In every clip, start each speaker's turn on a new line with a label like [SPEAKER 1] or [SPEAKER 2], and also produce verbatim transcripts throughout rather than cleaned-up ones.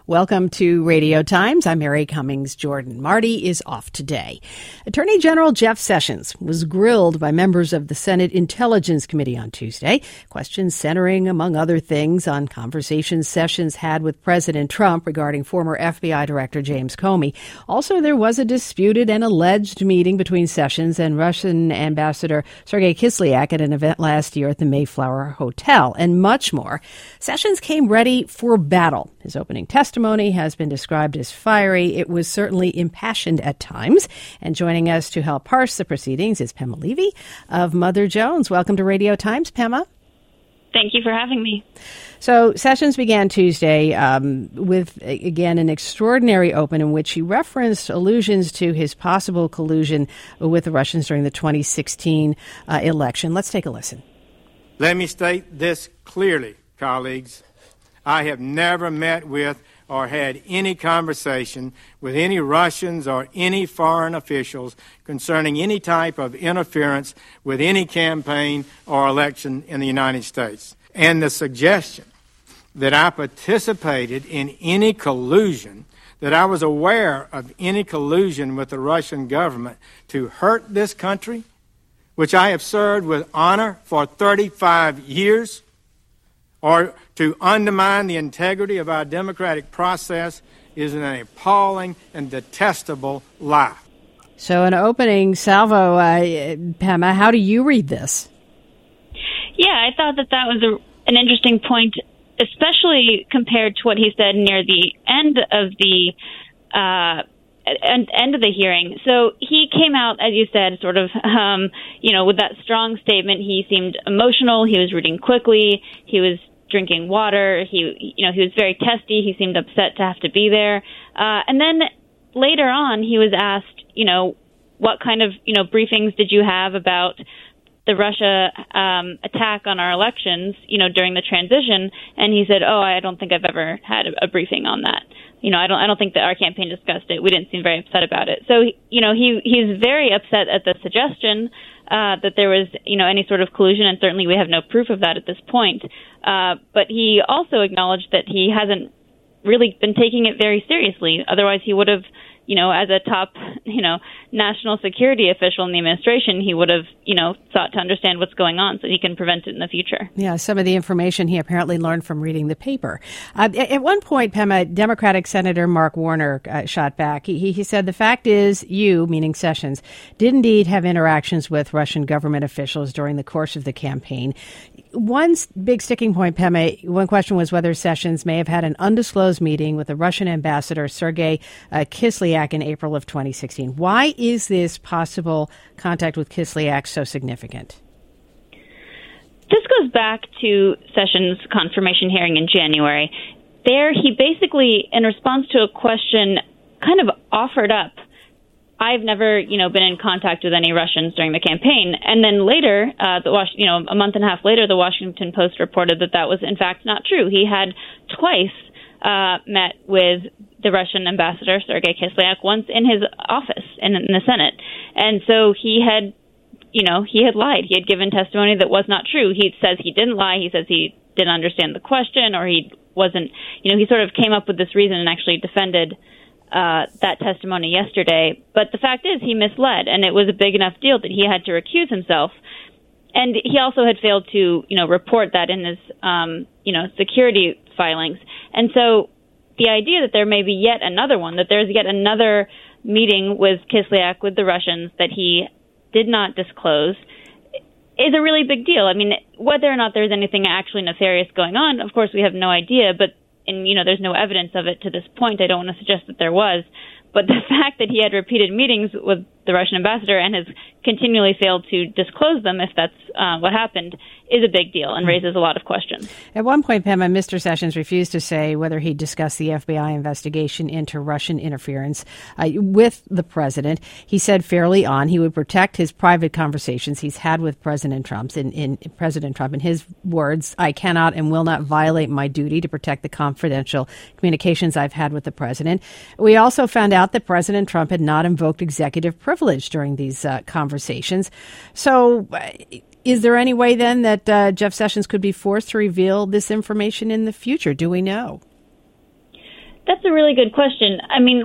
[SPEAKER 1] Welcome to Radio Times. I'm Mary Cummings Jordan. Marty is off today. Attorney General Jeff Sessions was grilled by members of the Senate Intelligence Committee on Tuesday. Questions centering, among other things, on conversations Sessions had with President Trump regarding former F B I Director James Comey. Also, there was a disputed and alleged meeting between Sessions and Russian Ambassador Sergei Kislyak at an event last year at the Mayflower Hotel, and much more. Sessions came ready for battle. His opening testimony has been described as fiery. It was certainly impassioned at times. And joining us to help parse the proceedings is Pema Levy of Mother Jones. Welcome to Radio Times, Pema.
[SPEAKER 2] Thank you for having me.
[SPEAKER 1] So Sessions began Tuesday um, with, again, an extraordinary open in which he referenced allusions to his possible collusion with the Russians during the twenty sixteen uh, election. Let's take a listen.
[SPEAKER 3] Let me state this clearly, colleagues. I have never met with or had any conversation with any Russians or any foreign officials concerning any type of interference with any campaign or election in the United States. And the suggestion that I participated in any collusion, that I was aware of any collusion with the Russian government to hurt this country, which I have served with honor for thirty-five years, or to undermine the integrity of our democratic process, is an appalling and detestable lie.
[SPEAKER 1] So an opening salvo, uh, Pema, how do you read this?
[SPEAKER 2] Yeah, I thought that that was a, an interesting point, especially compared to what he said near the end of the uh, end, end of the hearing. So he came out, as you said, sort of, um, you know, with that strong statement. He seemed emotional. He was reading quickly. He was drinking water. He, you know, he was very testy. He seemed upset to have to be there. Uh, and then later on, he was asked, you know, what kind of, you know, briefings did you have about the Russia um, attack on our elections, you know, during the transition? And he said, oh, I don't think I've ever had a, a briefing on that. You know, I don't, I don't think that our campaign discussed it. We didn't seem very upset about it. So, you know, he, he's very upset at the suggestion uh, that there was, you know, any sort of collusion, and certainly we have no proof of that at this point. Uh, but he also acknowledged that he hasn't really been taking it very seriously. Otherwise, he would have, you know, as a top, you know, national security official in the administration, he would have, you know, sought to understand what's going on so he can prevent it in the future.
[SPEAKER 1] Yeah, some of the information he apparently learned from reading the paper. Uh, at one point, Pema, Democratic Senator Mark Warner uh, shot back. He, he said, the fact is you, meaning Sessions, did indeed have interactions with Russian government officials during the course of the campaign. One big sticking point, Pema, one question was whether Sessions may have had an undisclosed meeting with the Russian ambassador Sergei uh, Kislyak in April of twenty sixteen. Why is this possible contact with Kislyak so significant?
[SPEAKER 2] This goes back to Sessions' confirmation hearing in January. There, he basically, in response to a question, kind of offered up, I've never, you know, been in contact with any Russians during the campaign. And then later, uh, the Was- you know, a month and a half later, the Washington Post reported that that was in fact not true. He had twice uh, met with the Russian ambassador, Sergei Kislyak, once in his office in, in the Senate. And so he had, you know, he had lied. He had given testimony that was not true. He says he didn't lie. He says he didn't understand the question, or he wasn't, you know, he sort of came up with this reason and actually defended Uh, that testimony yesterday. But the fact is he misled, and it was a big enough deal that he had to recuse himself. And he also had failed to, you know, report that in his, um, you know, security filings. And so the idea that there may be yet another one, that there's yet another meeting with Kislyak, with the Russians, that he did not disclose, is a really big deal. I mean, whether or not there's anything actually nefarious going on, of course, we have no idea, but and, you know, there's no evidence of it to this point. I don't want to suggest that there was. But the fact that he had repeated meetings with the Russian ambassador and has continually failed to disclose them, if that's uh, what happened, is a big deal and raises a lot of questions.
[SPEAKER 1] At one point, Pema, Mister Sessions refused to say whether he discussed the F B I investigation into Russian interference uh, with the president. He said fairly on he would protect his private conversations he's had with President Trump. In, in President Trump, in his words, I cannot and will not violate my duty to protect the confidential communications I've had with the president. We also found out that President Trump had not invoked executive privilege during these uh, conversations. So uh, is there any way then that uh, Jeff Sessions could be forced to reveal this information in the future? Do we know?
[SPEAKER 2] That's that's a really good question. I mean,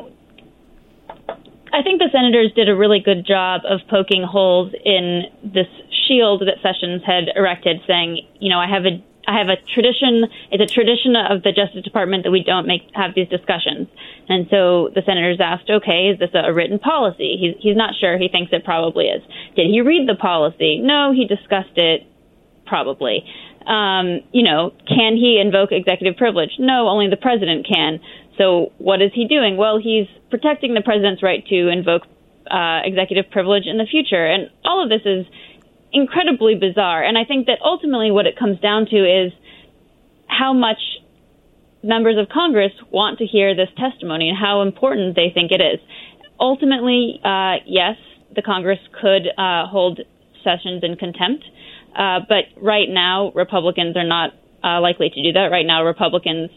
[SPEAKER 2] I think the senators did a really good job of poking holes in this shield that Sessions had erected, saying, you know, I have a I have a tradition, it's a tradition of the Justice Department that we don't make have these discussions. And so the senators asked, okay, is this a written policy? He's, he's not sure. He thinks it probably is. Did he read the policy? No, he discussed it, probably. Um, you know, can he invoke executive privilege? No, only the president can. So what is he doing? Well, he's protecting the president's right to invoke uh, executive privilege in the future. And all of this is incredibly bizarre. And I think that ultimately what it comes down to is how much members of Congress want to hear this testimony and how important they think it is. Ultimately, uh, yes, the Congress could uh, hold Sessions in contempt. Uh, but right now, Republicans are not uh, likely to do that. Right now, Republicans,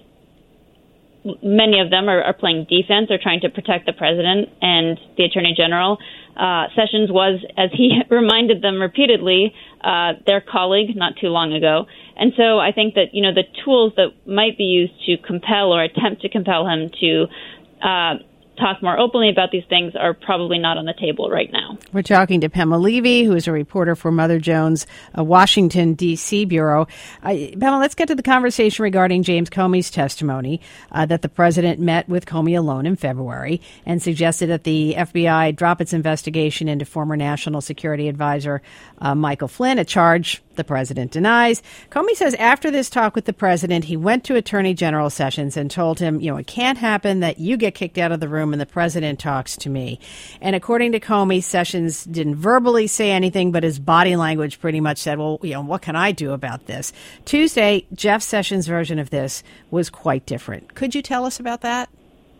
[SPEAKER 2] many of them are, are playing defense. They're trying to protect the president and the attorney general. Uh, Sessions was, as he reminded them repeatedly, uh, their colleague not too long ago. And so I think that, you know, the tools that might be used to compel or attempt to compel him to uh, talk more openly about these things are probably not on the table right now.
[SPEAKER 1] We're talking to Pamela Levy, who is a reporter for Mother Jones' uh, Washington, D C bureau. Uh, Pamela, let's get to the conversation regarding James Comey's testimony uh, that the president met with Comey alone in February and suggested that the F B I drop its investigation into former National Security Advisor uh, Michael Flynn, a charge the president denies. Comey says after this talk with the president, he went to Attorney General Sessions and told him, you know, it can't happen that you get kicked out of the room and the president talks to me. And according to Comey, Sessions didn't verbally say anything, but his body language pretty much said, well, you know, what can I do about this? Tuesday, Jeff Sessions' version of this was quite different. Could you tell us about that?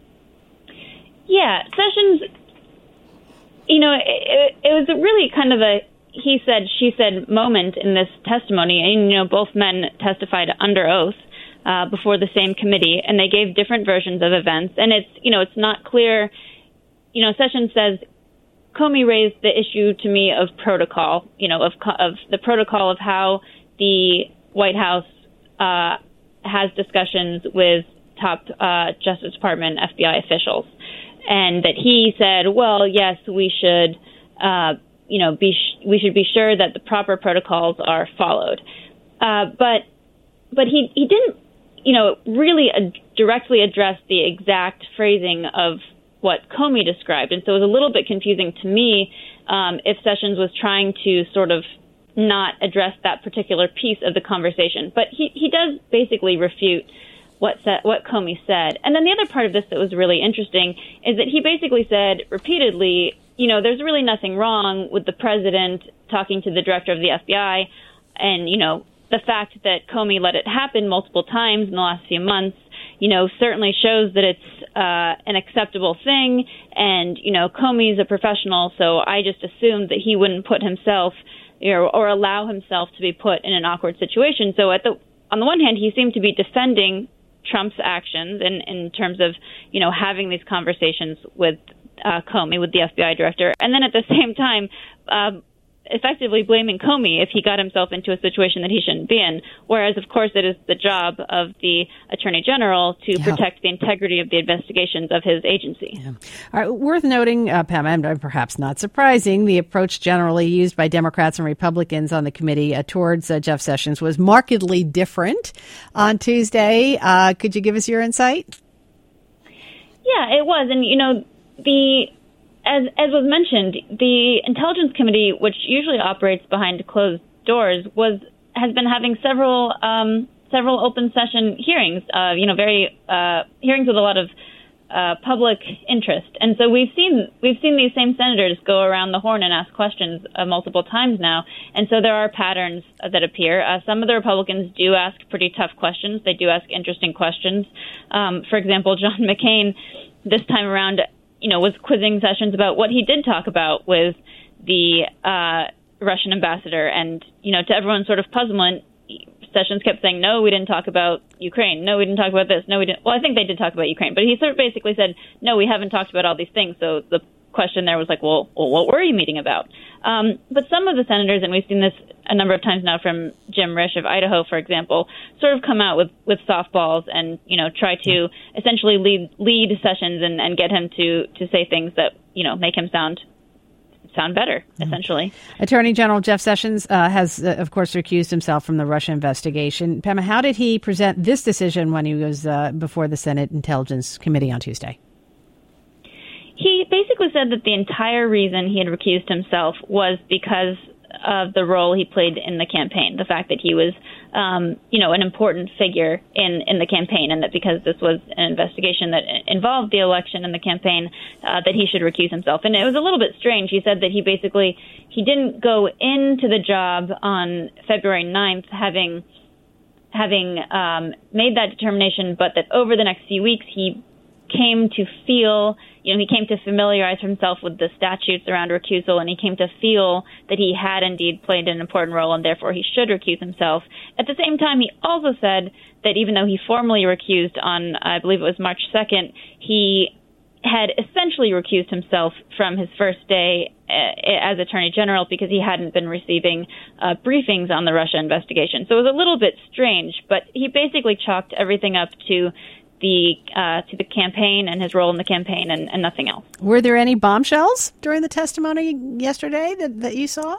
[SPEAKER 2] Yeah, Sessions, you know, it, it was really kind of a he said, she said moment in this testimony. And, you know, both men testified under oath uh, before the same committee, and they gave different versions of events. And it's, you know, it's not clear. You know, Sessions says, Comey raised the issue to me of protocol, you know, of of the protocol of how the White House uh, has discussions with top uh, Justice Department, F B I officials. And that he said, well, yes, we should uh you know, be sh- we should be sure that the proper protocols are followed. Uh, but but he, he didn't, you know, really ad- directly address the exact phrasing of what Comey described. And so it was a little bit confusing to me um, if Sessions was trying to sort of not address that particular piece of the conversation. But he, he does basically refute what sa- what Comey said. And then the other part of this that was really interesting is that he basically said repeatedly, you know, there's really nothing wrong with the president talking to the director of the F B I. And, you know, the fact that Comey let it happen multiple times in the last few months, you know, certainly shows that it's uh, an acceptable thing. And, you know, Comey's a professional, so I just assumed that he wouldn't put himself, you know, or allow himself to be put in an awkward situation. So at the on the one hand, he seemed to be defending Trump's actions in, in terms of, you know, having these conversations with Uh, Comey, with the F B I director, and then at the same time um, effectively blaming Comey if he got himself into a situation that he shouldn't be in, whereas, of course, it is the job of the Attorney General to yeah. protect the integrity of the investigations of his agency.
[SPEAKER 1] Yeah. All right, worth noting, uh, Pam, and perhaps not surprising, the approach generally used by Democrats and Republicans on the committee uh, towards uh, Jeff Sessions was markedly different on Tuesday. Uh, could you give us your insight?
[SPEAKER 2] Yeah, it was. And, you know, The as as was mentioned, the Intelligence Committee, which usually operates behind closed doors, was has been having several um, several open session hearings. Uh, you know, very uh, hearings with a lot of uh, public interest, and so we've seen we've seen these same senators go around the horn and ask questions uh, multiple times now, and so there are patterns uh, that appear. Uh, some of the Republicans do ask pretty tough questions. They do ask interesting questions. Um, for example, John McCain this time around, you know, was quizzing Sessions about what he did talk about with the uh, Russian ambassador. And, you know, to everyone's sort of puzzlement, Sessions kept saying, no, we didn't talk about Ukraine. No, we didn't talk about this. No, we didn't. Well, I think they did talk about Ukraine. But he sort of basically said, no, we haven't talked about all these things. So the question there was like, well, well what were you meeting about? Um, but some of the senators, and we've seen this a number of times now from Jim Risch of Idaho, for example, sort of come out with, with softballs and, you know, try to essentially lead lead Sessions and, and get him to, to say things that, you know, make him sound sound better, essentially. Mm-hmm.
[SPEAKER 1] Attorney General Jeff Sessions uh, has, uh, of course, recused himself from the Russia investigation. Pema, how did he present this decision when he was uh, before the Senate Intelligence Committee on Tuesday?
[SPEAKER 2] He basically said that the entire reason he had recused himself was because of the role he played in the campaign, the fact that he was, um, you know, an important figure in, in the campaign, and that because this was an investigation that involved the election and the campaign, uh, that he should recuse himself. And it was a little bit strange. He said that he basically, he didn't go into the job on February ninth having, having um, made that determination, but that over the next few weeks he came to feel, you know, he came to familiarize himself with the statutes around recusal, and he came to feel that he had indeed played an important role, and therefore he should recuse himself. At the same time, he also said that even though he formally recused on, I believe it was March second, he had essentially recused himself from his first day uh, as Attorney General because he hadn't been receiving uh, briefings on the Russia investigation. So it was a little bit strange, but he basically chalked everything up to the uh, to the campaign and his role in the campaign and, and nothing else.
[SPEAKER 1] Were there any bombshells during the testimony yesterday that, that you saw?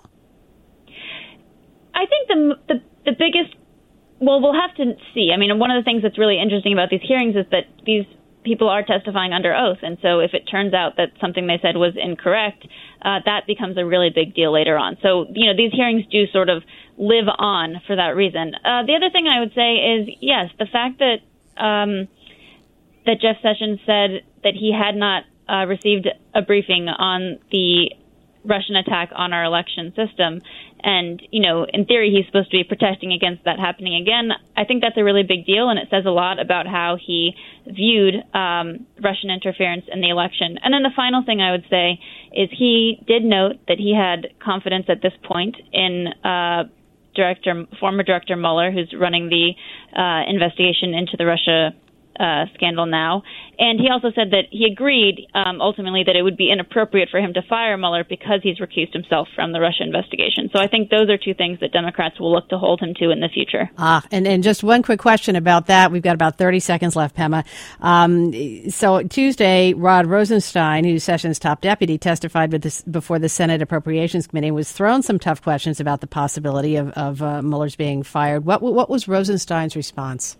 [SPEAKER 2] I think the, the the biggest, well, we'll have to see. I mean, one of the things that's really interesting about these hearings is that these people are testifying under oath. And so if it turns out that something they said was incorrect, uh, that becomes a really big deal later on. So, you know, these hearings do sort of live on for that reason. Uh, the other thing I would say is, yes, the fact that um, that Jeff Sessions said that he had not uh, received a briefing on the Russian attack on our election system. And, you know, in theory, he's supposed to be protecting against that happening again. I think that's a really big deal, and it says a lot about how he viewed um, Russian interference in the election. And then the final thing I would say is he did note that he had confidence at this point in uh, Director, former Director Mueller, who's running the uh, investigation into the Russia Uh, scandal now. And he also said that he agreed um, ultimately that it would be inappropriate for him to fire Mueller because he's recused himself from the Russia investigation. So I think those are two things that Democrats will look to hold him to in the future.
[SPEAKER 1] Ah, and, and just one quick question about that. We've got about thirty seconds left, Pema. Um, so Tuesday, Rod Rosenstein, who's Sessions' top deputy, testified with this, before the Senate Appropriations Committee, was thrown some tough questions about the possibility of, of uh, Mueller's being fired. What, what was Rosenstein's response?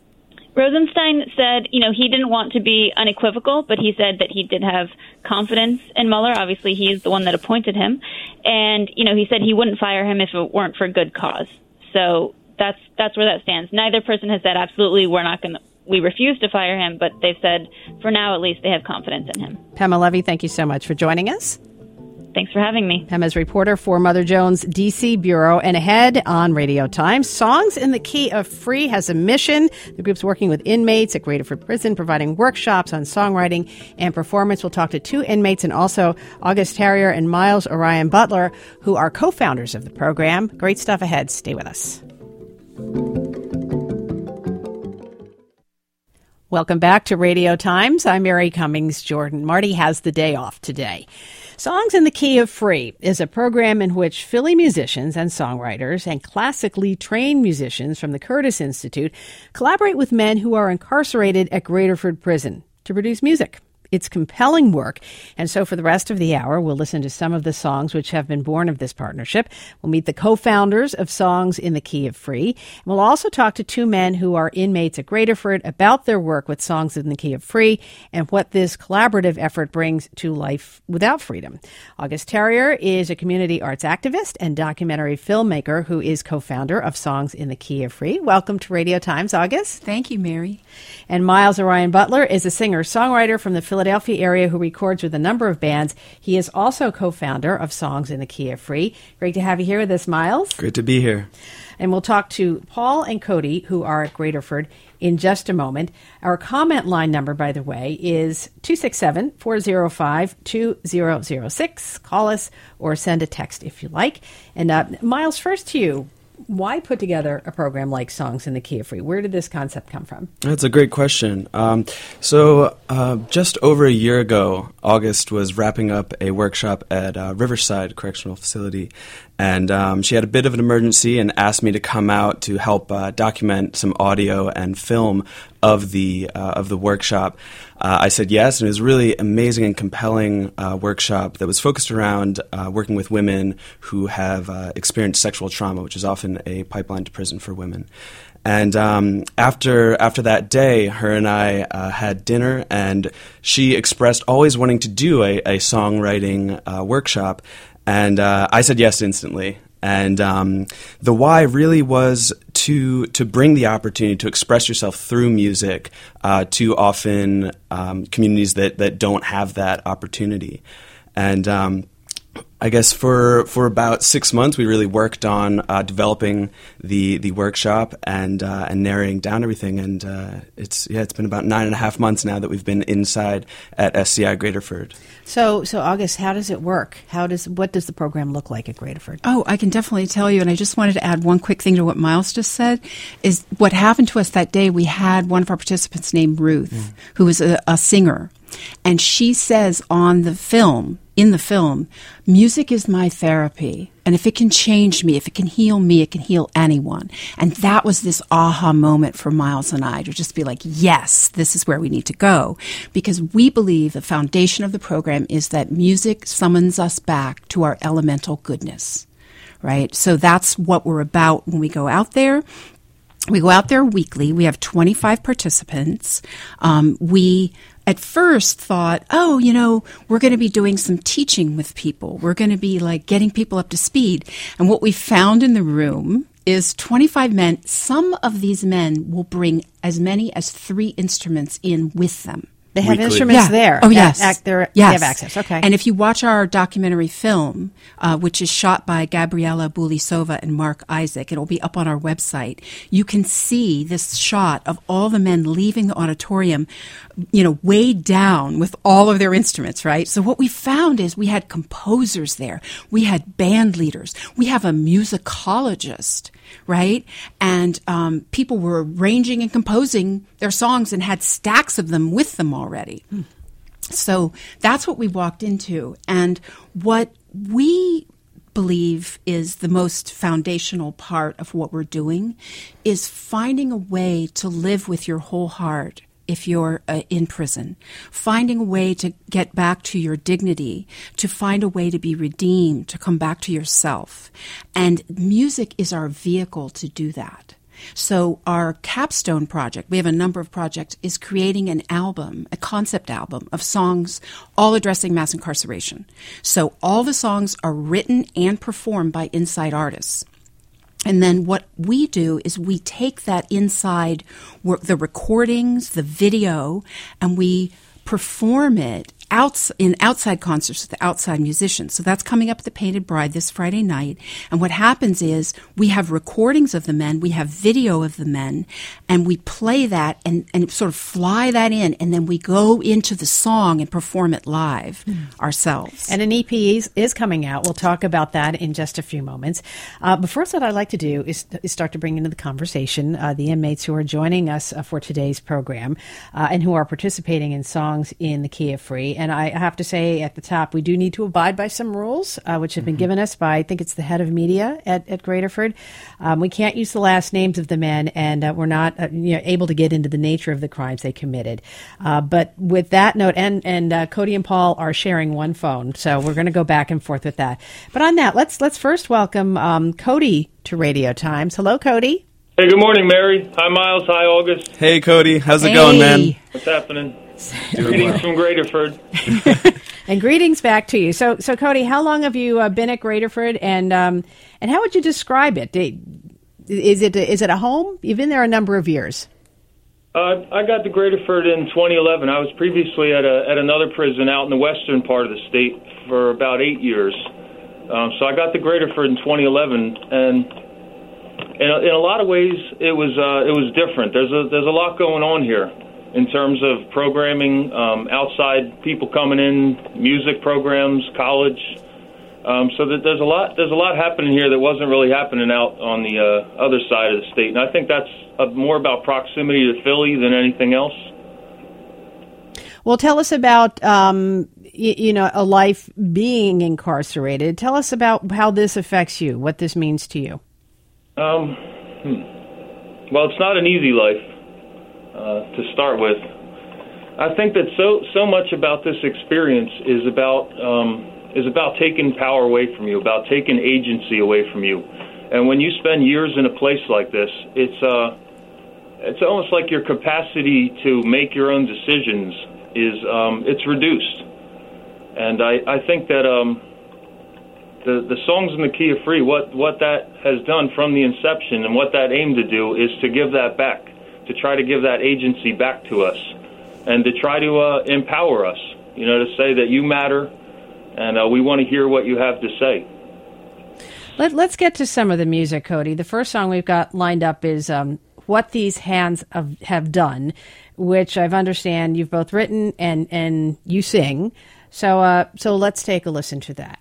[SPEAKER 2] Rosenstein said, you know, he didn't want to be unequivocal, but he said that he did have confidence in Mueller. Obviously, he is the one that appointed him. And, you know, he said he wouldn't fire him if it weren't for good cause. So that's that's where that stands. Neither person has said, absolutely, we're not going to, we refuse to fire him, but they've said, for now at least, they have confidence in him.
[SPEAKER 1] Pema Levy, thank you so much for joining us.
[SPEAKER 2] Thanks for having me.
[SPEAKER 1] Pema's reporter for Mother Jones' D C Bureau. And ahead on Radio Times, Songs in the Key of Free has a mission. The group's working with inmates at Graterford Prison, providing workshops on songwriting and performance. We'll talk to two inmates and also August Terrier and Miles Orion Butler, who are co-founders of the program. Great stuff ahead. Stay with us. Welcome back to Radio Times. I'm Mary Cummings Jordan. Marty has the day off today. Songs in the Key of Free is a program in which Philly musicians and songwriters and classically trained musicians from the Curtis Institute collaborate with men who are incarcerated at Graterford Prison to produce music. It's compelling work, and so for the rest of the hour, we'll listen to some of the songs which have been born of this partnership. We'll meet the co-founders of Songs in the Key of Free, and we'll also talk to two men who are inmates at Graterford about their work with Songs in the Key of Free and what this collaborative effort brings to life without freedom. August Terrier is a community arts activist and documentary filmmaker who is co-founder of Songs in the Key of Free. Welcome to Radio Times, August.
[SPEAKER 4] Thank you, Mary.
[SPEAKER 1] And Miles Orion Butler is a singer-songwriter from the Philadelphia Philadelphia area who records with a number of bands. He is also co-founder of Songs in the Key of Free. Great to have you here with us, Miles.
[SPEAKER 5] Great to be here.
[SPEAKER 1] And we'll talk to Paul and Cody, who are at Graterford, in just a moment. Our comment line number, by the way, is two six seven, four zero five, two zero zero six. Call us or send a text if you like. And uh, Miles, first to you. Why put together a program like Songs in the Key of Free? Where did this concept come from?
[SPEAKER 5] That's a great question. Um, so uh,
[SPEAKER 4] Uh, just over a year ago, August was wrapping up a workshop at uh, Riverside Correctional Facility, and um, she had a bit of an emergency and asked me to come out to help uh, document some audio and film of the uh, of the workshop. Uh, I said yes, and it was a really amazing and compelling uh, workshop that was focused around uh, working with women who have uh, experienced sexual trauma, which is often a pipeline to prison for women. And um, after after that day, her and I uh, had dinner, and she expressed always wanting to do a, a songwriting uh, workshop, and uh, I said yes instantly. And um, the why really was to to bring the opportunity to express yourself through music uh, to often um, communities that, that don't have that opportunity. And um, I guess for for about six months, we really worked on uh, developing the the workshop and uh, and narrowing down everything. And uh, it's yeah, it's been about nine and a half months now that we've been inside at S C I Graterford.
[SPEAKER 1] So, so August, how does it work? How does what does the program look like at Graterford?
[SPEAKER 5] Oh, I can definitely tell you. And I just wanted to add one quick thing to what Miles just said. Is what happened to us that day? We had one of our participants named Ruth, mm. who was a, a singer, and she says on the film. In the film, music is my therapy, and if it can change me, if it can heal me, it can heal anyone. And that was this aha moment for Miles and I to just be like, yes, this is where we need to go, because we believe the foundation of the program is that music summons us back to our elemental goodness, right? So that's what we're about when we go out there. We go out there weekly. We have twenty-five participants. Um, we at first thought, oh, you know, we're going to be doing some teaching with people. We're going to be like getting people up to speed. And what we found in the room is twenty-five men. Some of these men will bring as many as three instruments in with them.
[SPEAKER 1] They have
[SPEAKER 4] Weekly.
[SPEAKER 1] instruments
[SPEAKER 5] yeah.
[SPEAKER 1] there.
[SPEAKER 5] Oh, yes.
[SPEAKER 1] At, at their,
[SPEAKER 5] yes.
[SPEAKER 1] They have access. Okay.
[SPEAKER 5] And if you watch our documentary film, uh, which is shot by Gabriela Bulisova and Mark Isaac, it'll be up on our website, you can see this shot of all the men leaving the auditorium, you know, weighed down with all of their instruments, right? So what we found is we had composers there. We had band leaders. We have a musicologist, right? And um, people were arranging and composing their songs and had stacks of them with them already. Hmm. So that's what we walked into. And what we believe is the most foundational part of what we're doing is finding a way to live with your whole heart if you're uh, in prison, finding a way to get back to your dignity, to find a way to be redeemed, to come back to yourself. And music is our vehicle to do that. So our capstone project, we have a number of projects, is creating an album, a concept album of songs all addressing mass incarceration. So all the songs are written and performed by inside artists. And then what we do is we take that inside work, the recordings, the video, and we perform it outs- in outside concerts with outside musicians. So that's coming up at the Painted Bride this Friday night. And what happens is we have recordings of the men, we have video of the men, and we play that and, and sort of fly that in, and then we go into the song and perform it live mm. ourselves.
[SPEAKER 1] And an E P is, is coming out. We'll talk about that in just a few moments. Uh, but first, what I'd like to do is, is start to bring into the conversation uh, the inmates who are joining us uh, for today's program uh, and who are participating in Songs in the Key of Free. And I have to say at the top, we do need to abide by some rules, uh, which have been mm-hmm. given us by, I think it's the head of media at, at Graterford. Um, we can't use the last names of the men, and uh, we're not uh, you know, able to get into the nature of the crimes they committed. Uh, but with that note, and, and uh, Cody and Paul are sharing one phone, so we're going to go back and forth with that. But on that, let's let's first welcome um, Cody to Radio Times. Hello, Cody.
[SPEAKER 6] Hey, good morning, Mary. Hi, Miles. Hi, August.
[SPEAKER 4] Hey, Cody. How's it
[SPEAKER 1] hey.
[SPEAKER 4] going, man?
[SPEAKER 6] What's happening? Greetings from Graterford.
[SPEAKER 1] And greetings back to you. So, so Cody, how long have you uh, been at Graterford, and um, and how would you describe it? Is it is it a home? You've been there a number of years.
[SPEAKER 6] Uh, I got to Graterford in twenty eleven. I was previously at a at another prison out in the western part of the state for about eight years. Um, so I got to Graterford in twenty eleven, and in a, in a lot of ways it was uh, it was different. There's a there's a lot going on here in terms of programming, um, outside people coming in, music programs, college. Um, so that there's a lot there's a lot happening here that wasn't really happening out on the uh, other side of the state. And I think that's uh, more about proximity to Philly than anything else.
[SPEAKER 1] Well, tell us about, um, y- you know, a life being incarcerated. Tell us about how this affects you, what this means to you.
[SPEAKER 6] Um, hmm. Well, it's not an easy life uh, to start with. I think that so so much about this experience is about um, is about taking power away from you, about taking agency away from you. And when you spend years in a place like this, it's uh, it's almost like your capacity to make your own decisions is um, it's reduced. And I, I think that um, the the songs in the Key of Free, what what that has done from the inception and what that aimed to do is to give that back, to try to give that agency back to us, and to try to uh, empower us, you know, to say that you matter, and uh, we want to hear what you have to say.
[SPEAKER 1] Let, let's get to some of the music, Cody. The first song we've got lined up is um, What These Hands Have, have Done, which I've understand you've both written and, and you sing. So, uh, so let's take a listen to that.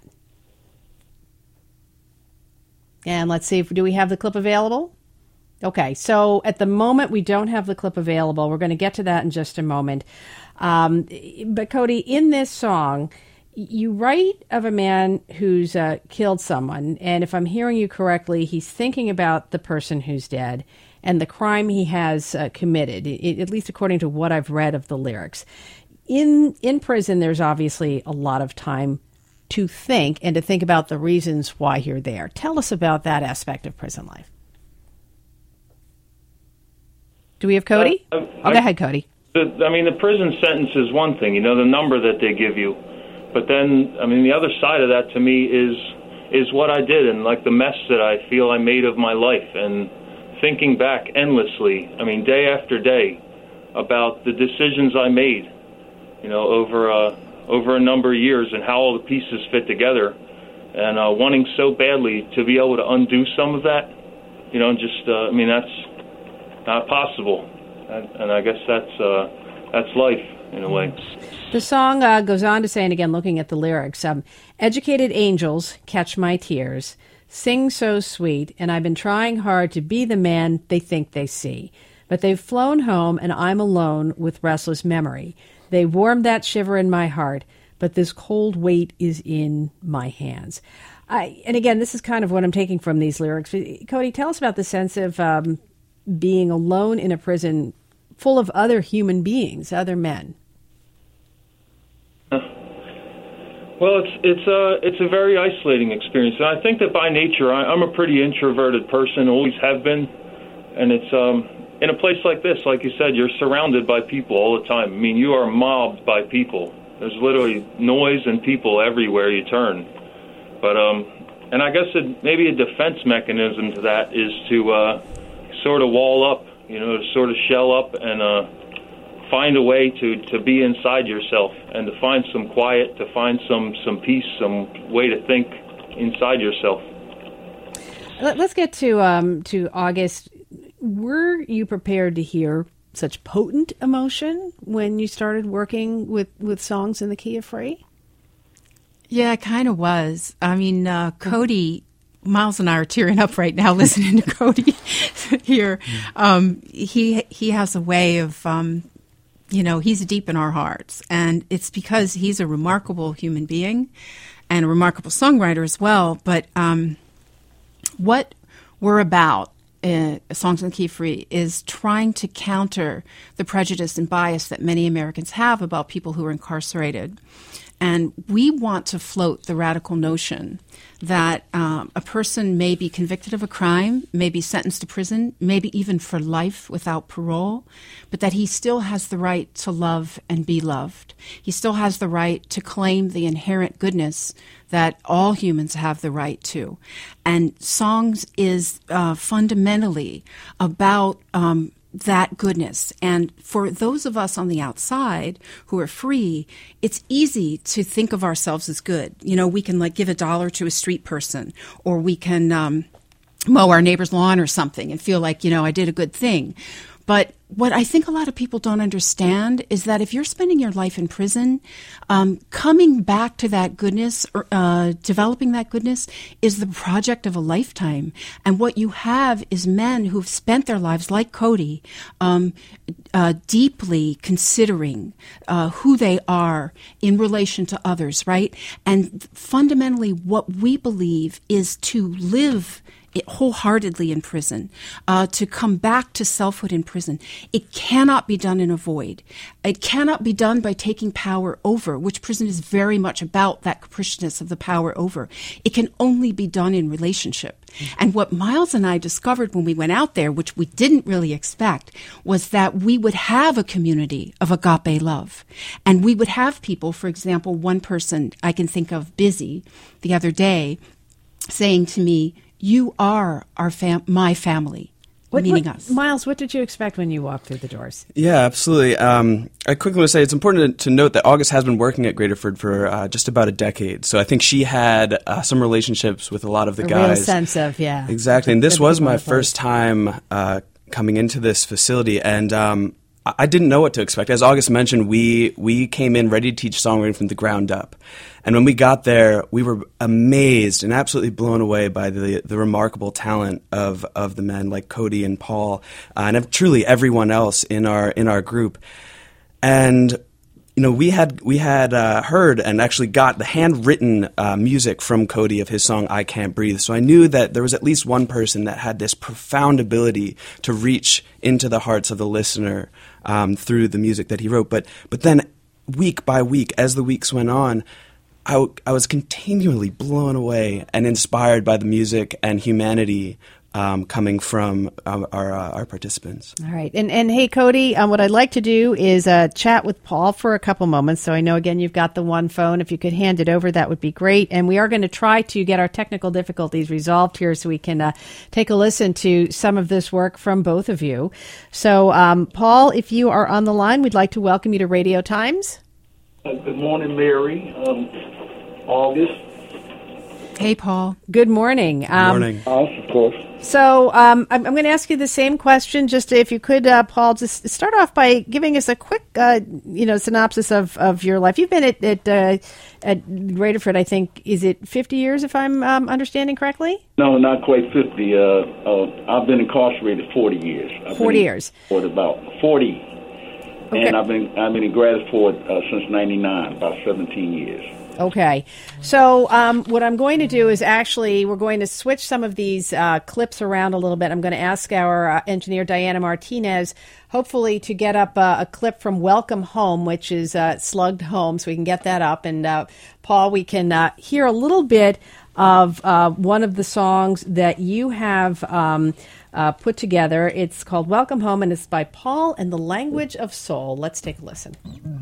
[SPEAKER 1] And let's see, if do we have the clip available? Okay, so at the moment we don't have the clip available. We're going to get to that in just a moment. Um, but Cody, in this song, you write of a man who's uh, killed someone, and if I'm hearing you correctly, he's thinking about the person who's dead and the crime he has uh, committed, it, at least according to what I've read of the lyrics. In in prison, there's obviously a lot of time to think and to think about the reasons why you're there. Tell us about that aspect of prison life. Do we have Cody?
[SPEAKER 6] Uh,
[SPEAKER 1] oh, go ahead, Cody.
[SPEAKER 6] The, I mean, the prison sentence is one thing, you know, the number that they give you. But then, I mean, the other side of that to me is is what I did and, like, the mess that I feel I made of my life. And thinking back endlessly, I mean, day after day, about the decisions I made, you know, over uh, over a number of years and how all the pieces fit together. And uh, wanting so badly to be able to undo some of that, you know, just, uh, I mean, that's not possible. And, and I guess that's uh, that's life, in a way.
[SPEAKER 1] The song uh, goes on to say, and again, looking at the lyrics, um, educated angels catch my tears, sing so sweet, and I've been trying hard to be the man they think they see. But they've flown home, and I'm alone with restless memory. They warmed that shiver in my heart, but this cold weight is in my hands. I, and again, this is kind of what I'm taking from these lyrics. Cody, tell us about the sense of um, being alone in a prison full of other human beings, other men.
[SPEAKER 6] Well, it's it's a it's a very isolating experience, and I think that by nature I, I'm a pretty introverted person, always have been, and it's um in a place like this, like you said, you're surrounded by people all the time. I mean, you are mobbed by people. There's literally noise and people everywhere you turn. But um, and I guess it, maybe a defense mechanism to that is to uh, sort of wall up, you know, to sort of shell up and uh. find a way to, to be inside yourself and to find some quiet, to find some, some peace, some way to think inside yourself.
[SPEAKER 1] Let's get to um, to August. Were you prepared to hear such potent emotion when you started working with, with songs in the Key of Free?
[SPEAKER 5] Yeah, it kind of was. I mean, uh, Cody... Miles and I are tearing up right now listening to Cody here. Um, he he has a way of... Um, You know, he's deep in our hearts, and it's because he's a remarkable human being and a remarkable songwriter as well. But um, what we're about, uh, Songs in the Key of Free, is trying to counter the prejudice and bias that many Americans have about people who are incarcerated. And we want to float the radical notion that um, a person may be convicted of a crime, may be sentenced to prison, maybe even for life without parole, but that he still has the right to love and be loved. He still has the right to claim the inherent goodness that all humans have the right to. And Songs is uh, fundamentally about um, that goodness. And for those of us on the outside who are free, it's easy to think of ourselves as good. You know, we can like give a dollar to a street person, or we can um, mow our neighbor's lawn or something and feel like, you know, I did a good thing. But what I think a lot of people don't understand is that if you're spending your life in prison, um, coming back to that goodness, or, uh, developing that goodness is the project of a lifetime. And what you have is men who've spent their lives, like Cody, um, uh, deeply considering uh, who they are in relation to others, right? And fundamentally, what we believe is to live It wholeheartedly in prison, uh, to come back to selfhood in prison. It cannot be done in a void. It cannot be done by taking power over, which prison is very much about, that capriciousness of the power over. It can only be done in relationship. Mm-hmm. And what Miles and I discovered when we went out there, which we didn't really expect, was that we would have a community of agape love. And we would have people, for example, one person I can think of, Busy, the other day, saying to me, "You are our fam- my family,"
[SPEAKER 1] what,
[SPEAKER 5] meaning
[SPEAKER 1] what,
[SPEAKER 5] us.
[SPEAKER 1] Miles, what did you expect when you walked through the doors?
[SPEAKER 4] Yeah, absolutely. Um, I quickly want to say it's important to, to note that August has been working at Graterford for uh, just about a decade. So I think she had uh, some relationships with a lot of the
[SPEAKER 1] a
[SPEAKER 4] guys.
[SPEAKER 1] A real sense of, yeah.
[SPEAKER 4] Exactly. And this was my first time uh, coming into this facility. And um, I didn't know what to expect. As August mentioned, we we came in ready to teach songwriting from the ground up. And when we got there, we were amazed and absolutely blown away by the the remarkable talent of, of the men like Cody and Paul, uh, and of truly everyone else in our in our group. And you know, we had we had uh, heard and actually got the handwritten uh, music from Cody of his song "I Can't Breathe." So I knew that there was at least one person that had this profound ability to reach into the hearts of the listener um, through the music that he wrote. But but then week by week, as the weeks went on, I, w- I was continually blown away and inspired by the music and humanity um, coming from um, our uh, our participants.
[SPEAKER 1] All right. And, and hey, Cody, um, what I'd like to do is uh, chat with Paul for a couple moments. So I know, again, you've got the one phone. If you could hand it over, that would be great. And we are going to try to get our technical difficulties resolved here so we can uh, take a listen to some of this work from both of you. So, um, Paul, if you are on the line, we'd like to welcome you to Radio Times.
[SPEAKER 7] Uh, good morning, Mary. Um, August.
[SPEAKER 5] Hey, Paul.
[SPEAKER 1] Good morning.
[SPEAKER 4] Good morning.
[SPEAKER 7] Um, of course.
[SPEAKER 1] So um, I'm, I'm going to ask you the same question. Just if you could, uh, Paul, just start off by giving us a quick, uh, you know, synopsis of, of your life. You've been at at, uh, at Graterford, I think, is it fifty years, if I'm um, understanding correctly?
[SPEAKER 7] No, not quite fifty. Uh, uh, I've been incarcerated forty years. I've
[SPEAKER 1] forty
[SPEAKER 7] been
[SPEAKER 1] years.
[SPEAKER 7] For about forty. Okay. And I've been I've been in Graterford uh, since ninety-nine, about seventeen years.
[SPEAKER 1] Okay. So um, what I'm going to do is actually we're going to switch some of these uh, clips around a little bit. I'm going to ask our uh, engineer, Diana Martinez, hopefully to get up uh, a clip from Welcome Home, which is uh, Slugged Home, so we can get that up. And, uh, Paul, we can uh, hear a little bit of uh, one of the songs that you have um, uh, put together. It's called Welcome Home, and it's by Paul and the Language of Soul. Let's take a listen.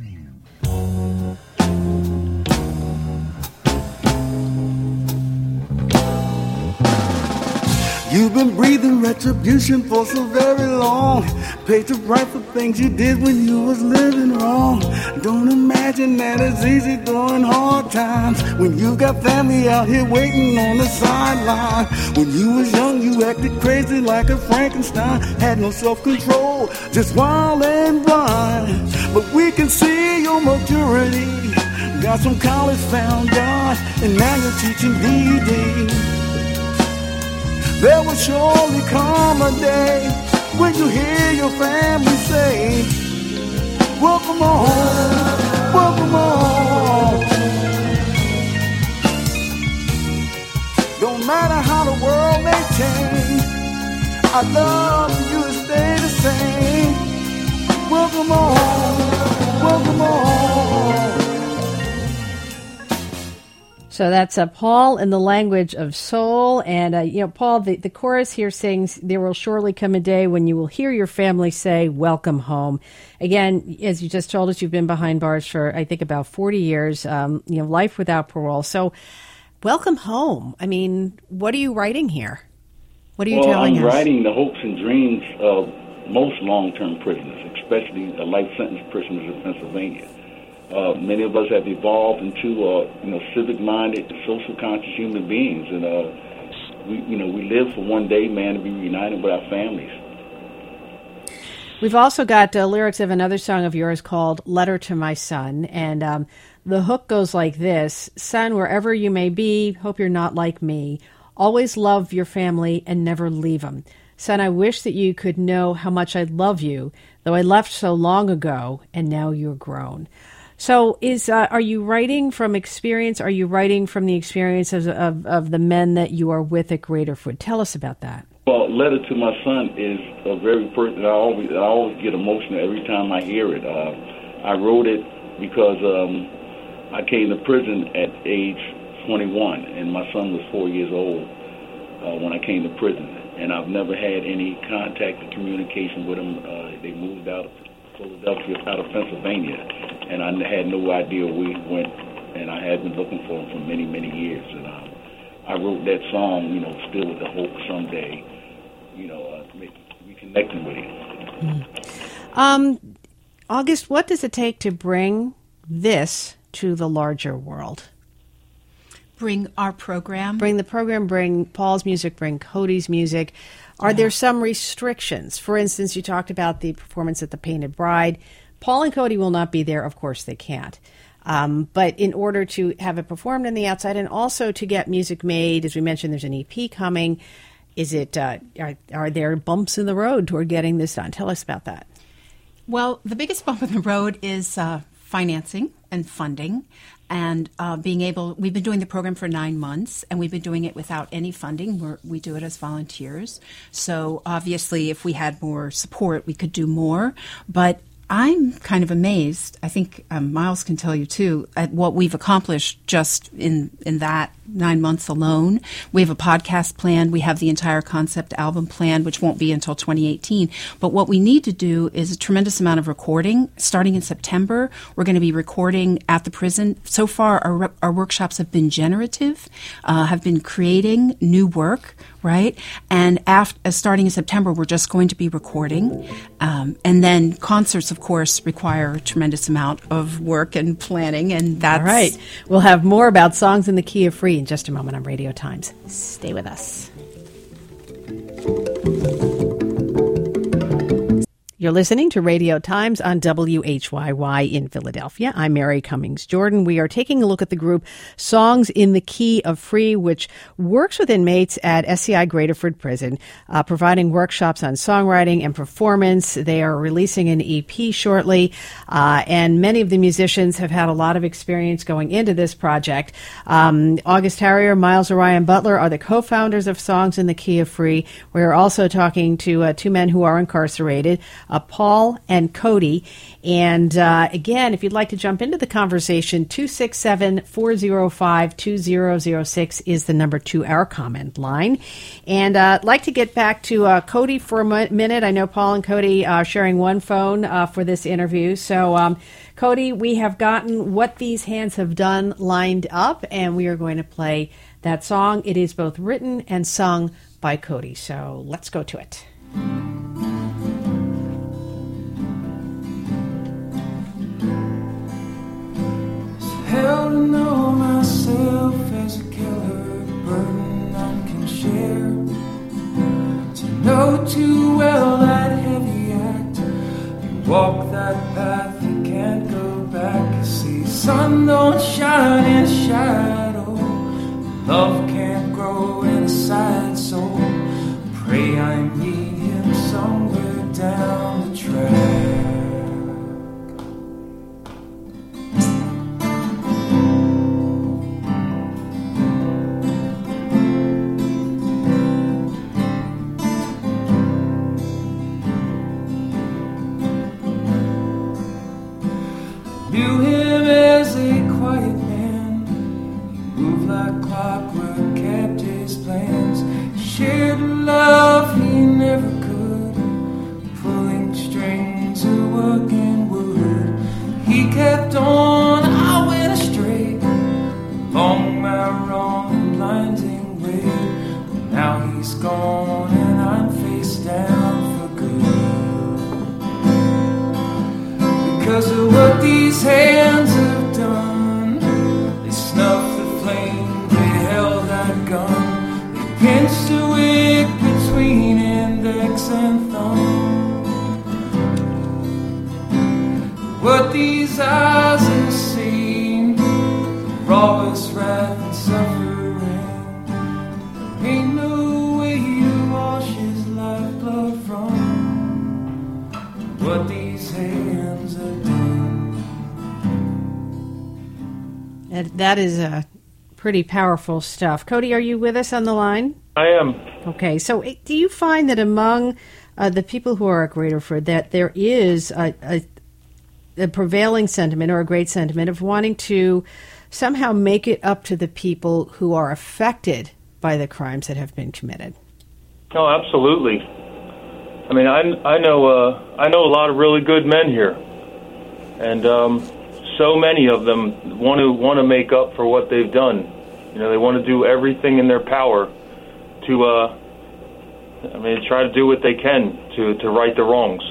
[SPEAKER 8] You've been breathing retribution for so very long. Paid the price for things you did when you was living wrong. Don't imagine that it's easy during hard times, when you got family out here waiting on the sideline. When you was young, you acted crazy like a Frankenstein. Had no self-control, just wild and blind. But we can see your maturity. Got some college, found God, and now you're teaching D D. There will surely come a day when you hear your family say, welcome home, welcome home. Don't matter how the world may change, I love for you to stay the same. Welcome home, welcome home.
[SPEAKER 1] So that's uh, Paul in the Language of Soul. And, uh, you know, Paul, the, the chorus here sings, there will surely come a day when you will hear your family say, welcome home. Again, as you just told us, you've been behind bars for, I think, about forty years, um, you know, life without parole. So welcome home. I mean, what are you writing here? What are you
[SPEAKER 7] well,
[SPEAKER 1] telling
[SPEAKER 7] I'm
[SPEAKER 1] us?
[SPEAKER 7] Well, I'm writing the hopes and dreams of most long-term prisoners, especially the life sentence prisoners in Pennsylvania. Uh, many of us have evolved into, uh, you know, civic-minded, social-conscious human beings, and uh, we, you know, we live for one day, man, to be reunited with our families.
[SPEAKER 1] We've also got uh, lyrics of another song of yours called Letter to My Son. And um, the hook goes like this. Son, wherever you may be, hope you're not like me. Always love your family and never leave them. Son, I wish that you could know how much I love you, though I left so long ago and now you're grown. So is uh, are you writing from experience? Are you writing from the experiences of, of the men that you are with at Graterford? Tell us about that.
[SPEAKER 7] Well, Letter to My Son is a very person. I always, I always get emotional every time I hear it. Uh, I wrote it because um, I came to prison at age twenty-one, and my son was four years old uh, when I came to prison. And I've never had any contact or communication with them. Uh, they moved out of Philadelphia, out of Pennsylvania, and I had no idea where he went, and I had been looking for him for many, many years. And um, I wrote that song, you know, still with the hope someday, you know, uh, reconnecting with him.
[SPEAKER 1] Mm. Um, August, what does it take to bring this to the larger world?
[SPEAKER 5] Bring our program.
[SPEAKER 1] Bring the program, bring Paul's music, bring Cody's music. Are yeah. there some restrictions? For instance, you talked about the performance at the Painted Bride. Paul and Cody will not be there. Of course, they can't. Um, but in order to have it performed on the outside and also to get music made, as we mentioned, there's an E P coming. Is it? Uh, are, are there bumps in the road toward getting this done? Tell us about that.
[SPEAKER 5] Well, the biggest bump in the road is uh, financing and funding. And uh, being able, we've been doing the program for nine months, and we've been doing it without any funding. We're, we do it as volunteers. So obviously, if we had more support, we could do more. But I'm kind of amazed, I think um, Miles can tell you too, at what we've accomplished just in, in that nine months alone. We have a podcast planned. We have the entire concept album planned, which won't be until twenty eighteen. But what we need to do is a tremendous amount of recording. Starting in September, we're going to be recording at the prison. So far, our, our workshops have been generative, uh, have been creating new work, right? And after, starting in September, we're just going to be recording. Um, and then concerts, of course, require a tremendous amount of work and planning. And that's...
[SPEAKER 1] All right. We'll have more about Songs in the Key of Free in just a moment on Radio Times. Stay with us. You're listening to Radio Times on W H Y Y in Philadelphia. I'm Mary Cummings Jordan. We are taking a look at the group Songs in the Key of Free, which works with inmates at S C I Graterford Prison, uh, providing workshops on songwriting and performance. They are releasing an E P shortly, uh, and many of the musicians have had a lot of experience going into this project. Um, August Harrier, Miles Orion Butler are the co-founders of Songs in the Key of Free. We're also talking to uh, two men who are incarcerated, Uh, Paul and Cody. And uh, again, if you'd like to jump into the conversation, two six seven, four oh five, two oh oh six is the number to our comment line. And uh, I'd like to get back to uh, Cody for a mo- minute. I know Paul and Cody are sharing one phone uh, for this interview. So, um, Cody, we have gotten What These Hands Have Done lined up, and we are going to play that song. It is both written and sung by Cody. So let's go to it.
[SPEAKER 9] Hell to know myself as a killer, burden none can share. To know too well that heavy act, you walk that path, you can't go back. You see, sun don't shine in shadow, love can't grow in a sad soul. Pray I meet him somewhere down the track. Knew him as a quiet man, he moved like clockwork.
[SPEAKER 1] That, that is uh, pretty powerful stuff. Cody, are you with us on the line?
[SPEAKER 6] I am.
[SPEAKER 1] Okay, so do you find that among uh, the people who are at Graterford that there is a, a, a prevailing sentiment or a great sentiment of wanting to somehow make it up to the people who are affected by the crimes that have been committed?
[SPEAKER 6] Oh, absolutely. I mean, I, I know uh, I know a lot of really good men here, and um, so many of them want to want to make up for what they've done. You know, they want to do everything in their power to, uh, I mean, try to do what they can to, to right the wrongs.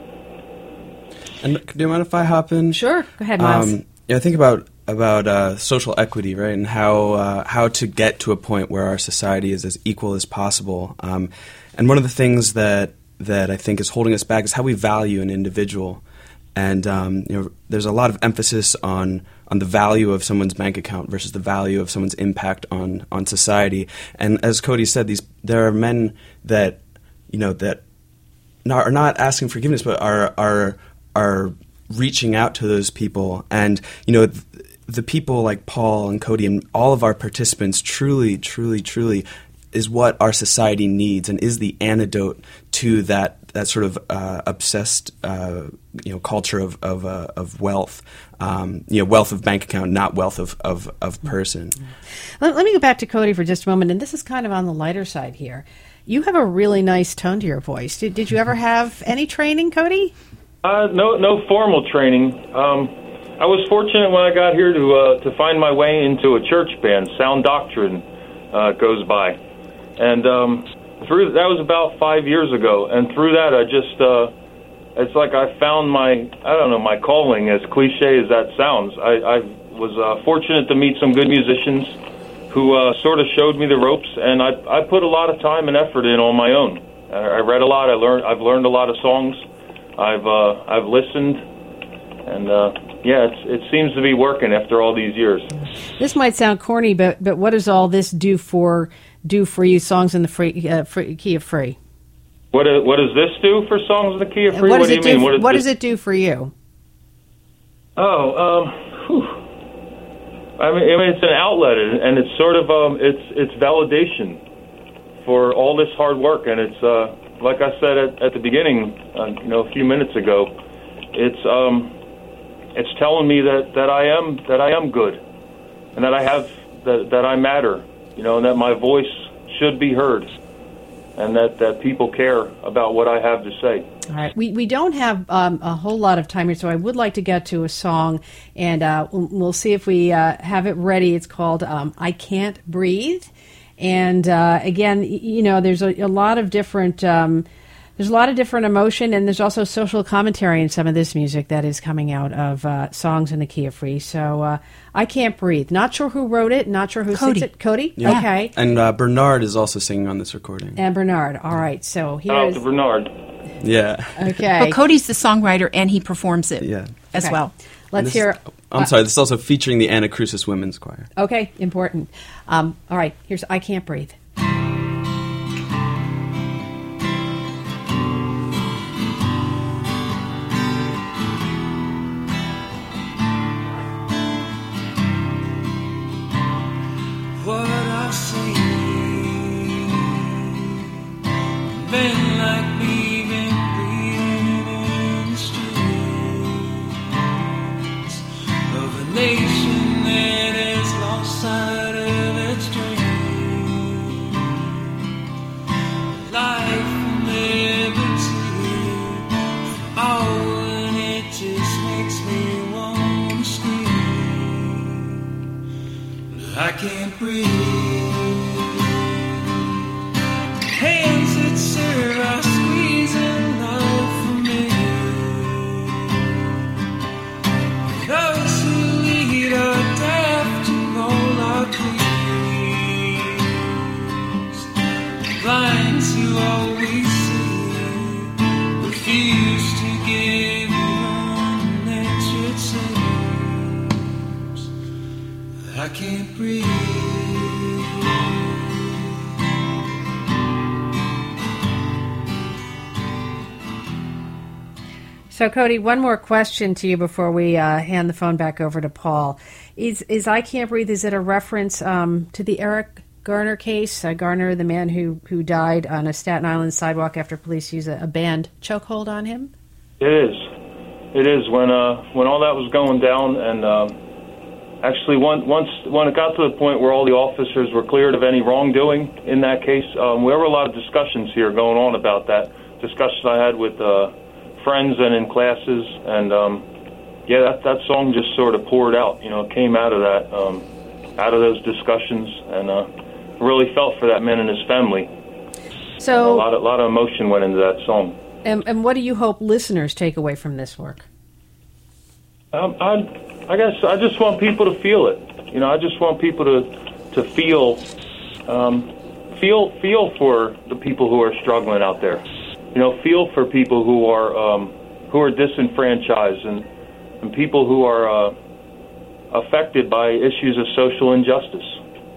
[SPEAKER 4] And do you mind if I hop in?
[SPEAKER 1] Sure, go ahead, Miles.
[SPEAKER 4] Um, yeah, think about about uh, social equity, right, and how uh, how to get to a point where our society is as equal as possible. Um, and one of the things that that I think is holding us back is how we value an individual. And um, you know, there's a lot of emphasis on on the value of someone's bank account versus the value of someone's impact on on society. And as Cody said, these there are men that you know that not, are not asking forgiveness, but are are are reaching out to those people. And you know, th- the people like Paul and Cody and all of our participants truly, truly, truly is what our society needs and is the antidote to that that sort of uh, obsessed uh, you know culture of of, uh, of wealth, um, you know, wealth of bank account, not wealth of of, of person.
[SPEAKER 1] Let, let me go back to Cody for just a moment, and this is kind of on the lighter side here. You have a really nice tone to your voice. Did, did you ever have any training, Cody?
[SPEAKER 6] Uh, no, no formal training. Um, I was fortunate when I got here to uh, to find my way into a church band. Sound Doctrine uh, goes by, and um, through that was about five years ago. And through that, I just uh, it's like I found my I don't know my calling. As cliche as that sounds, I, I was uh, fortunate to meet some good musicians who uh, sort of showed me the ropes, and I I put a lot of time and effort in on my own. I, I read a lot. I learned. I've learned a lot of songs. I've uh, I've listened, and uh, yeah, it's, it seems to be working after all these years.
[SPEAKER 1] This might sound corny, but but what does all this do for do for you? Songs in the free, uh, free key of free.
[SPEAKER 6] What uh, what does this do for songs in the key of free?
[SPEAKER 1] What,
[SPEAKER 6] what
[SPEAKER 1] does
[SPEAKER 6] do
[SPEAKER 1] it
[SPEAKER 6] you mean?
[SPEAKER 1] do?
[SPEAKER 6] What,
[SPEAKER 1] What
[SPEAKER 6] this?
[SPEAKER 1] does it do for you?
[SPEAKER 6] Oh, um, whew. I mean, I mean, it's an outlet, and it's sort of um, it's it's validation for all this hard work, and it's. Uh, Like I said at, at the beginning, uh, you know, a few minutes ago, it's um, it's telling me that, that I am that I am good, and that I have that, that I matter, you know, and that my voice should be heard, and that, that people care about what I have to say.
[SPEAKER 1] All right, we we don't have um, a whole lot of time here, so I would like to get to a song, and uh, we'll, we'll see if we uh, have it ready. It's called um, "I Can't Breathe." And uh, again, you know, there's a, a lot of different um, there's a lot of different emotion, and there's also social commentary in some of this music that is coming out of uh, songs in the key of free. So, uh, I Can't Breathe. Not sure who wrote it. Not sure who
[SPEAKER 5] Cody.
[SPEAKER 1] sings it. Cody.
[SPEAKER 4] Yeah.
[SPEAKER 1] Okay.
[SPEAKER 4] And uh, Bernard is also singing on this recording.
[SPEAKER 1] And Bernard. All right. So
[SPEAKER 6] Shout out
[SPEAKER 1] here's
[SPEAKER 6] to Bernard.
[SPEAKER 4] Yeah.
[SPEAKER 1] okay.
[SPEAKER 5] But Cody's the songwriter, and he performs it
[SPEAKER 4] Yeah.
[SPEAKER 5] as
[SPEAKER 1] Okay.
[SPEAKER 5] well.
[SPEAKER 1] Let's
[SPEAKER 4] This
[SPEAKER 1] hear.
[SPEAKER 4] is- I'm
[SPEAKER 1] uh,
[SPEAKER 4] sorry. This is also featuring the Anacrusis Women's Choir.
[SPEAKER 1] Okay, important. Um, all right. Here's "I Can't Breathe."
[SPEAKER 9] What I've seen, men like me been breathing in the streets of a nation that has lost sight of its dream. Life and liberty, oh, and it just makes me want to scream. I can't breathe. Hands that serve are squeezing love from me. Those who lead are deaf to all our pleas. Blind to all we see, refuse to give you unnatured signals. I can't breathe.
[SPEAKER 1] So, Cody, one more question to you before we uh, hand the phone back over to Paul. Is is I Can't Breathe, is it a reference um, to the Eric Garner case? Uh, Garner, the man who, who died on a Staten Island sidewalk after police used a, a banned chokehold on him?
[SPEAKER 6] It is. It is. When uh, when all that was going down, and uh, actually one, once when it got to the point where all the officers were cleared of any wrongdoing in that case, um, there were a lot of discussions here going on about that. Discussions I had with uh, friends and in classes, and um, yeah, that that song just sort of poured out. You know, it came out of that, um, out of those discussions, and uh, really felt for that man and his family.
[SPEAKER 1] So
[SPEAKER 6] and a lot of, lot of emotion went into that song.
[SPEAKER 1] And, and what do you hope listeners take away from this work?
[SPEAKER 6] Um, I, I guess I just want people to feel it. You know, I just want people to to feel, um, feel, feel for the people who are struggling out there. You know, feel for people who are um, who are disenfranchised and and people who are uh, affected by issues of social injustice.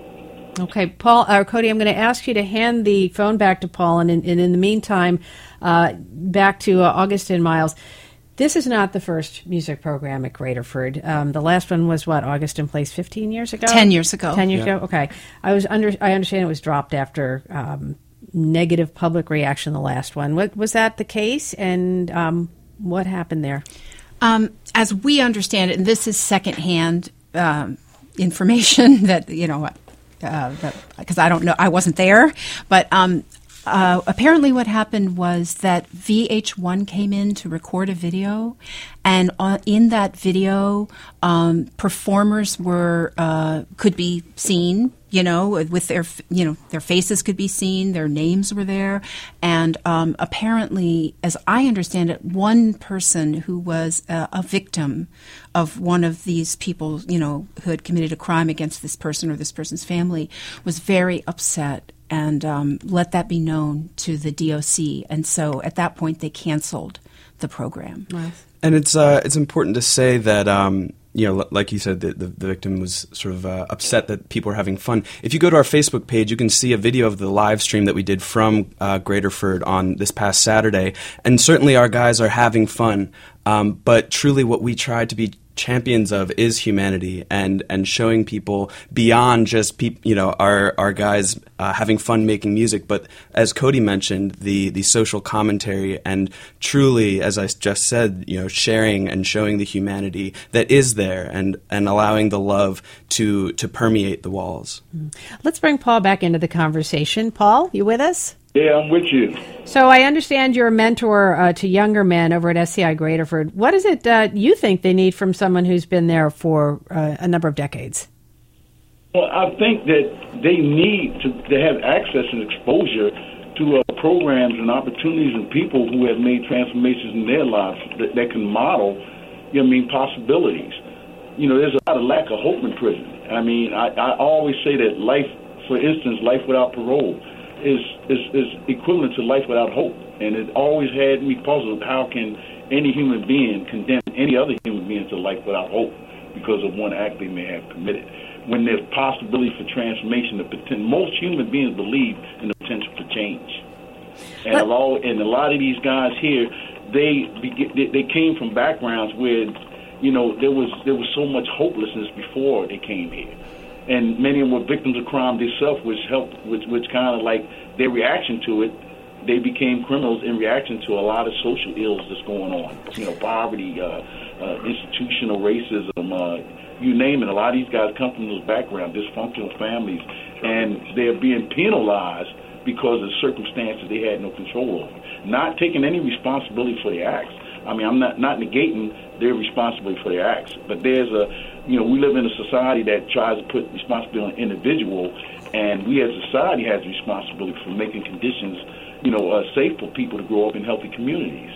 [SPEAKER 1] Okay, Paul, or Cody, I'm going to ask you to hand the phone back to Paul, and in, and in the meantime, uh, back to uh, Augustin Miles. This is not the first music program at Graterford. Um, the last one was what, Augustin Place, fifteen years ago?
[SPEAKER 5] Ten years ago.
[SPEAKER 1] Ten years
[SPEAKER 4] yeah.
[SPEAKER 1] ago. Okay, I was under. I understand it was dropped after um, negative public reaction. The last one, what was that the case, and um, what happened there?
[SPEAKER 5] Um, as we understand it, and this is secondhand um, information that you know. Because uh, I don't know, I wasn't there, but um, uh, apparently what happened was that V H one came in to record a video, and on, in that video, um, performers were uh, could be seen, you know, with their, you know, their faces could be seen, their names were there, and um, apparently, as I understand it, one person who was a, a victim of one of these people, you know, who had committed a crime against this person or this person's family was very upset and um, let that be known to the D O C. And so at that point, they canceled the program.
[SPEAKER 1] Nice.
[SPEAKER 4] And it's uh, it's important to say that, um, you know, like you said, the, the, the victim was sort of uh, upset that people are having fun. If you go to our Facebook page, you can see a video of the live stream that we did from uh, Graterford on this past Saturday. And certainly our guys are having fun. Um, but truly what we tried to be champions of is humanity and, and showing people beyond just peop, you know our our guys uh, having fun making music, but as Cody mentioned, the the social commentary and truly, as I just said, you know sharing and showing the humanity that is there and and allowing the love to to permeate the walls.
[SPEAKER 1] Let's bring Paul back into the conversation. Paul, you with us?
[SPEAKER 7] Yeah, I'm with you.
[SPEAKER 1] So I understand you're a mentor uh, to younger men over at S C I Graterford. What is it uh, you think they need from someone who's been there for uh, a number of decades?
[SPEAKER 7] Well, I think that they need to, to have access and exposure to uh, programs and opportunities and people who have made transformations in their lives that, that can model, you know, I mean, possibilities. You know, there's a lot of lack of hope in prison. I mean, I, I always say that life, for instance, life without parole, is, is is equivalent to life without hope. And it always had me puzzled, how can any human being condemn any other human being to life without hope because of one act they may have committed? When there's possibility for transformation, the potential, most human beings believe in the potential for change. And a lot, and a lot of these guys here, they they came from backgrounds where, you know, there was there was so much hopelessness before they came here. And many of them were victims of crime themselves, which helped, which, which kind of like their reaction to it, they became criminals in reaction to a lot of social ills that's going on. You know, poverty, uh, uh, institutional racism, uh, you name it. A lot of these guys come from those backgrounds, dysfunctional families, and they're being penalized because of circumstances they had no control over. Not taking any responsibility for their acts. I mean, I'm not, not negating their responsibility for their acts, but there's a, you know, we live in a society that tries to put responsibility on an individual, and we as a society has responsibility for making conditions, you know, uh, safe for people to grow up in healthy communities.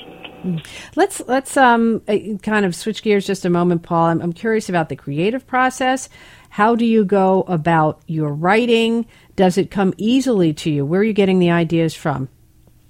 [SPEAKER 1] Let's let's um kind of switch gears just a moment, Paul. I'm, I'm curious about the creative process. How do you go about your writing? Does it come easily to you? Where are you getting the ideas from?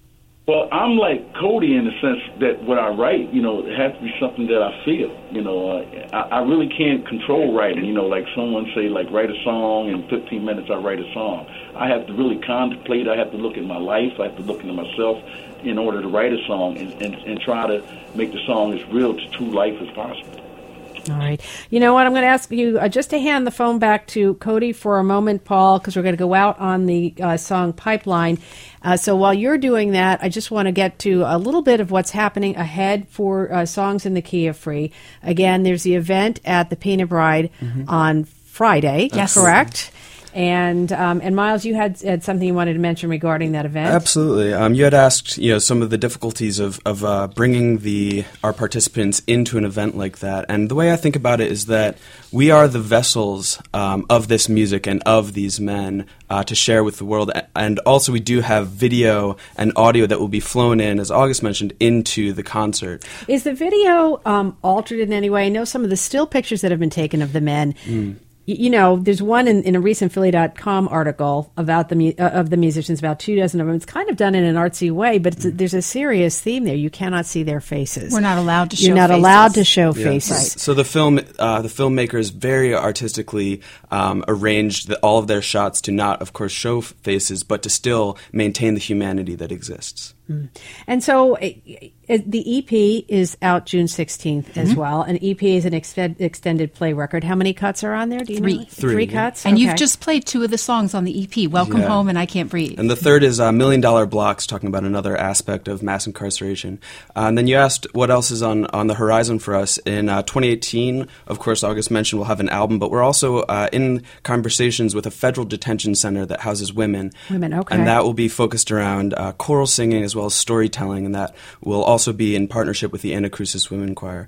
[SPEAKER 7] Well, I'm like Cody in the sense that what I write, you know, it has to be something that I feel. You know, uh, I, I really can't control writing. You know, like someone say, like, write a song, in fifteen minutes I write a song. I have to really contemplate. I have to look at my life. I have to look into myself in order to write a song and, and, and try to make the song as real to true life as possible.
[SPEAKER 1] All right. You know what? I'm going to ask you uh, just to hand the phone back to Cody for a moment, Paul, because we're going to go out on the uh, song Pipeline. Uh, so while you're doing that, I just want to get to a little bit of what's happening ahead for uh, Songs in the Key of Free. Again, there's the event at the Painted Bride mm-hmm. on Friday,
[SPEAKER 5] yes.
[SPEAKER 1] correct? And um, and Miles, you had, had something you wanted to mention regarding that event.
[SPEAKER 4] Absolutely. Um, you had asked, you know, some of the difficulties of of uh, bringing the our participants into an event like that. And the way I think about it is that we are the vessels um, of this music and of these men uh, to share with the world. And also, we do have video and audio that will be flown in, as August mentioned, into the concert. Is
[SPEAKER 1] the video um, altered in any way? I know some of the still pictures that have been taken of the men. Mm. You know, there's one in, in a recent Philly dot com article about the mu- uh, of the musicians, about two dozen of them. It's kind of done in an artsy way, but it's a, there's a serious theme there. You cannot see their faces.
[SPEAKER 5] We're not allowed to show
[SPEAKER 1] You're not
[SPEAKER 5] faces.
[SPEAKER 1] allowed to show
[SPEAKER 4] yeah.
[SPEAKER 1] faces.
[SPEAKER 4] Right. So the film, uh, the filmmakers very artistically um, arranged the, all of their shots to not, of course, show faces, but to still maintain the humanity that exists.
[SPEAKER 1] Mm. And so uh, the E P is out June sixteenth mm-hmm. as well. An E P is an ex- extended play record. How many cuts are on there? Do you
[SPEAKER 5] Three.
[SPEAKER 1] know?
[SPEAKER 4] Three.
[SPEAKER 1] Three cuts?
[SPEAKER 5] And
[SPEAKER 1] okay.
[SPEAKER 5] you've just played two of the songs on the E P, Welcome
[SPEAKER 4] yeah.
[SPEAKER 5] Home and I Can't Breathe.
[SPEAKER 4] And the third is uh, Million Dollar Blocks, talking about another aspect of mass incarceration. Uh, and then you asked what else is on, on the horizon for us. In uh, twenty eighteen, of course, August mentioned we'll have an album, but we're also uh, in conversations with a federal detention center that houses women.
[SPEAKER 1] Women, okay.
[SPEAKER 4] And that will be focused around uh, choral singing as well as storytelling, and that will also be in partnership with the Anna Crucis Women Choir.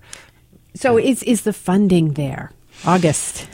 [SPEAKER 1] So is is the funding there? August.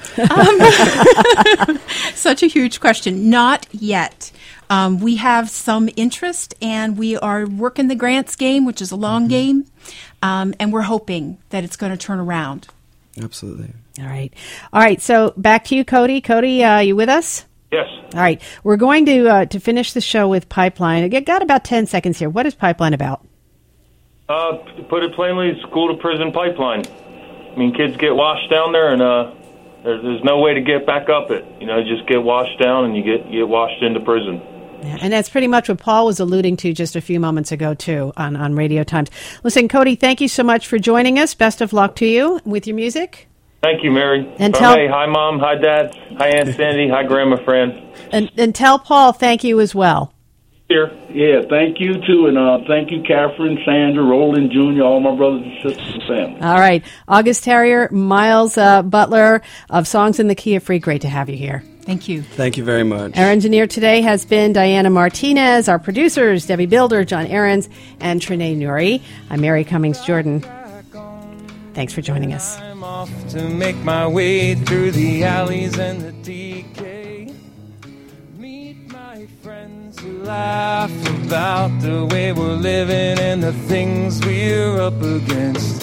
[SPEAKER 5] um, such a huge question. Not yet. Um, we have some interest, and we are working the grants game, which is a long mm-hmm. game, um, and we're hoping that it's going to turn around.
[SPEAKER 4] Absolutely.
[SPEAKER 1] All right. All right. So back to you, Cody. Cody, uh, you with us?
[SPEAKER 6] Yes.
[SPEAKER 1] All right. We're going to uh, to finish the show with Pipeline. I got about ten seconds here. What is Pipeline about?
[SPEAKER 6] Uh, to put it plainly, school to prison pipeline. I mean, kids get washed down there, and uh, there's, there's no way to get back up it. You know, just get washed down, and you get get washed into prison.
[SPEAKER 1] Yeah, and that's pretty much what Paul was alluding to just a few moments ago, too, on, on Radio Times. Listen, Cody, thank you so much for joining us. Best of luck to you with your music.
[SPEAKER 6] Thank you, Mary.
[SPEAKER 1] And
[SPEAKER 6] oh,
[SPEAKER 1] tell-
[SPEAKER 6] hey, hi, Mom. Hi, Dad. Hi, Aunt Sandy. Hi, Grandma Fran.
[SPEAKER 1] And, and tell Paul thank you as well.
[SPEAKER 6] Here.
[SPEAKER 7] Yeah, thank you, too. And uh, thank you, Catherine, Sandra, Roland Junior, all my brothers and sisters and family.
[SPEAKER 1] All right. August Terrier, Miles uh, Butler of Songs in the Key of Free. Great to have you here.
[SPEAKER 5] Thank you.
[SPEAKER 4] Thank you very much.
[SPEAKER 1] Our engineer today has been Diana Martinez. Our producers, Debbie Builder, John Ahrens, and Trinae Nuri. I'm Mary Cummings Jordan. Thanks for joining us.
[SPEAKER 9] I'm off to make my way through the alleys and the decay. Meet my friends who laugh about the way we're living and the things we're up against.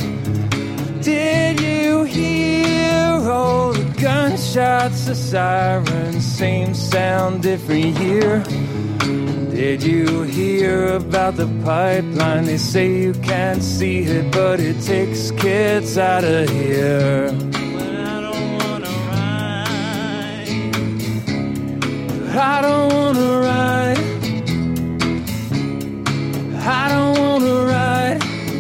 [SPEAKER 9] Did you hear all the gunshots, the sirens, same sound every year? Did you hear about the pipeline? They say you can't see it, but it takes kids out of here. But I don't wanna ride. I don't wanna ride. I don't wanna ride.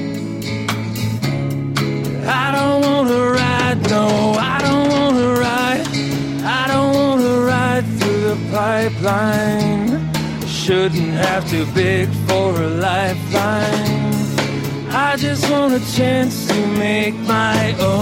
[SPEAKER 9] I don't wanna ride, no, I don't wanna ride. I don't wanna ride through the pipeline. Shouldn't have to beg for a lifeline. I just want a chance to make my own.